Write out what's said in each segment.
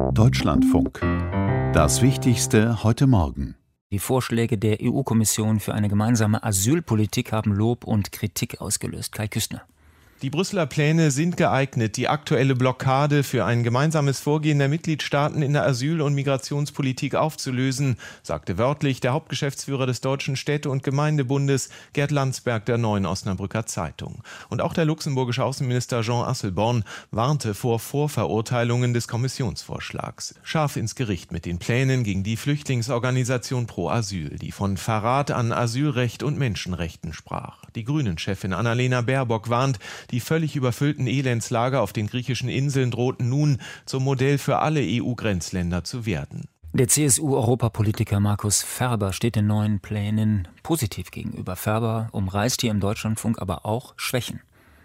Deutschlandfunk. Das Wichtigste heute Morgen. Die Vorschläge der EU-Kommission für eine gemeinsame Asylpolitik haben Lob und Kritik ausgelöst. Kai Küstner. Die Brüsseler Pläne sind geeignet, die aktuelle Blockade für ein gemeinsames Vorgehen der Mitgliedstaaten in der Asyl- und Migrationspolitik aufzulösen, sagte wörtlich der Hauptgeschäftsführer des Deutschen Städte- und Gemeindebundes Gerd Landsberg der Neuen Osnabrücker Zeitung. Und auch der luxemburgische Außenminister Jean Asselborn warnte vor Vorverurteilungen des Kommissionsvorschlags. Scharf ins Gericht mit den Plänen gegen die Flüchtlingsorganisation Pro Asyl, die von Verrat an Asylrecht und Menschenrechten sprach. Die Grünen-Chefin Annalena Baerbock warnt, die völlig überfüllten Elendslager auf den griechischen Inseln drohten nun zum Modell für alle EU-Grenzländer zu werden. Der CSU-Europapolitiker Markus Ferber steht den neuen Plänen positiv gegenüber. Ferber umreißt hier im Deutschlandfunk aber auch Schwächen.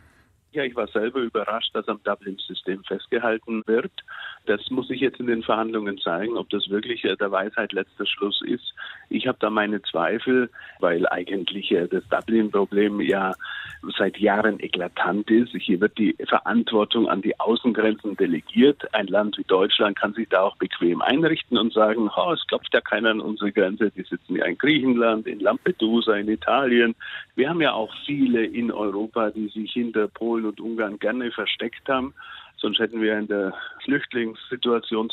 Ja, ich war selber überrascht, dass am Dublin-System festgehalten wird. Das muss sich jetzt in den Verhandlungen zeigen, ob das wirklich der Weisheit letzter Schluss ist. Ich habe da meine Zweifel, weil eigentlich das Dublin-Problem ja seit Jahren eklatant ist. Hier wird die Verantwortung an die Außengrenzen delegiert. Ein Land wie Deutschland kann sich da auch bequem einrichten und sagen, es klopft ja keiner an unsere Grenze. Die sitzen ja in Griechenland, in Lampedusa, in Italien. Wir haben ja auch viele in Europa, die sich hinter Polen und Ungarn gerne versteckt haben. Sonst hätten wir in der Flüchtlingssituation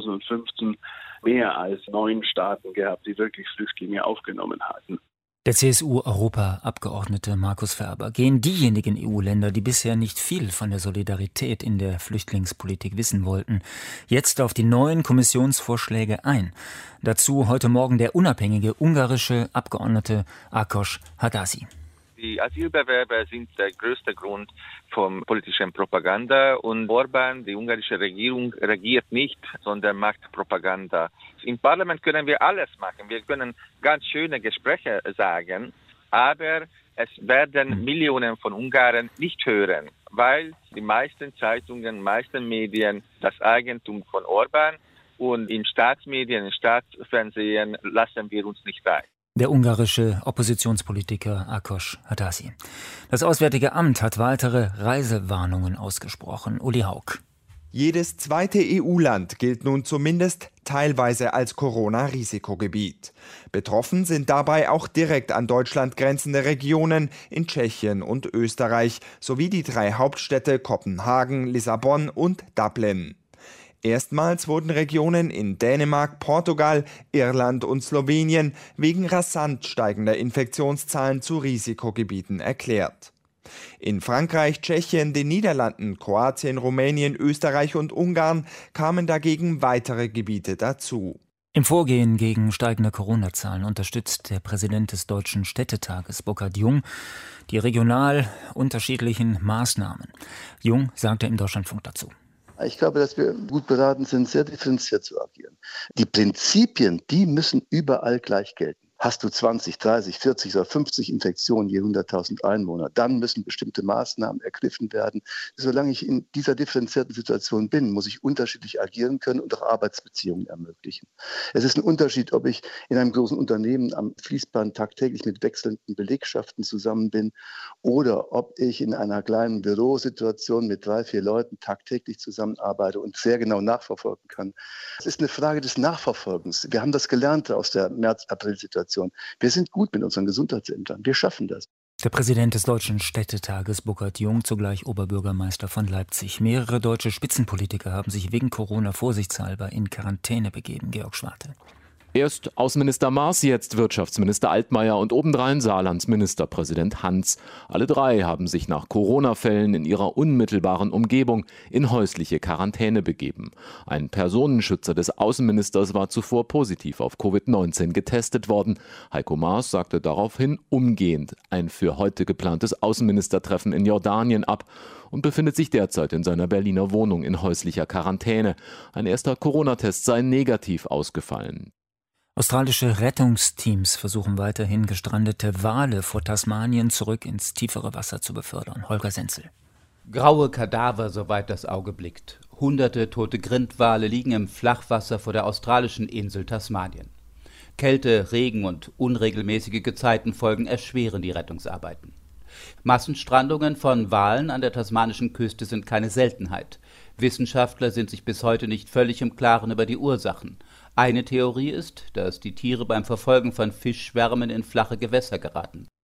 2015 mehr als 9 Staaten gehabt, die wirklich Flüchtlinge aufgenommen hatten. Der CSU-Europaabgeordnete Markus Ferber. Gehen diejenigen EU-Länder, die bisher nicht viel von der Solidarität in der Flüchtlingspolitik wissen wollten, jetzt auf die neuen Kommissionsvorschläge ein? Dazu heute Morgen der unabhängige ungarische Abgeordnete Ákos Haddasi. Die Asylbewerber sind der größte Grund von politischen Propaganda und Orbán, die ungarische Regierung, regiert nicht, sondern macht Propaganda. Im Parlament können wir alles machen. Wir können ganz schöne Gespräche sagen, aber es werden Millionen von Ungarn nicht hören, weil die meisten Zeitungen, meisten Medien das Eigentum von Orbán und in Staatsmedien, im Staatsfernsehen lassen wir uns nicht ein. Der ungarische Oppositionspolitiker Ákos Haddasi. Das Auswärtige Amt hat weitere Reisewarnungen ausgesprochen. Uli Haug. Jedes zweite EU-Land gilt nun zumindest teilweise als Corona-Risikogebiet. Betroffen sind dabei auch direkt an Deutschland grenzende Regionen in Tschechien und Österreich sowie die 3 Hauptstädte Kopenhagen, Lissabon und Dublin. Erstmals wurden Regionen in Dänemark, Portugal, Irland und Slowenien wegen rasant steigender Infektionszahlen zu Risikogebieten erklärt. In Frankreich, Tschechien, den Niederlanden, Kroatien, Rumänien, Österreich und Ungarn kamen dagegen weitere Gebiete dazu. Im Vorgehen gegen steigende Corona-Zahlen unterstützt der Präsident des Deutschen Städtetages, Burkhard Jung, die regional unterschiedlichen Maßnahmen. Jung sagte im Deutschlandfunk dazu. Ich glaube, dass wir gut beraten sind, sehr differenziert zu agieren. Die Prinzipien, die müssen überall gleich gelten. Hast du 20, 30, 40 oder 50 Infektionen je 100.000 Einwohner, dann müssen bestimmte Maßnahmen ergriffen werden. Solange ich in dieser differenzierten Situation bin, muss ich unterschiedlich agieren können und auch Arbeitsbeziehungen ermöglichen. Es ist ein Unterschied, ob ich in einem großen Unternehmen am Fließband tagtäglich mit wechselnden Belegschaften zusammen bin oder ob ich in einer kleinen Bürosituation mit 3, 4 Leuten tagtäglich zusammenarbeite und sehr genau nachverfolgen kann. Es ist eine Frage des Nachverfolgens. Wir haben das gelernt aus der März-April-Situation. Wir sind gut mit unseren Gesundheitsämtern. Wir schaffen das. Der Präsident des Deutschen Städtetages, Burkhard Jung, zugleich Oberbürgermeister von Leipzig. Mehrere deutsche Spitzenpolitiker haben sich wegen Corona vorsichtshalber in Quarantäne begeben. Georg Schwarte. Erst Außenminister Maas, jetzt Wirtschaftsminister Altmaier und obendrein Saarlands Ministerpräsident Hans. Alle 3 haben sich nach Corona-Fällen in ihrer unmittelbaren Umgebung in häusliche Quarantäne begeben. Ein Personenschützer des Außenministers war zuvor positiv auf Covid-19 getestet worden. Heiko Maas sagte daraufhin umgehend ein für heute geplantes Außenministertreffen in Jordanien ab und befindet sich derzeit in seiner Berliner Wohnung in häuslicher Quarantäne. Ein erster Corona-Test sei negativ ausgefallen. Australische Rettungsteams versuchen weiterhin gestrandete Wale vor Tasmanien zurück ins tiefere Wasser zu befördern. Holger Senzel. Graue Kadaver, soweit das Auge blickt. Hunderte tote Grindwale liegen im Flachwasser vor der australischen Insel Tasmanien. Kälte, Regen und unregelmäßige Gezeitenfolgen erschweren die Rettungsarbeiten. Massenstrandungen von Walen an der tasmanischen Küste sind keine Seltenheit. Wissenschaftler sind sich bis heute nicht völlig im Klaren über die Ursachen. Eine Theorie ist, dass die Tiere beim Verfolgen von Fischschwärmen in flache Gewässer geraten.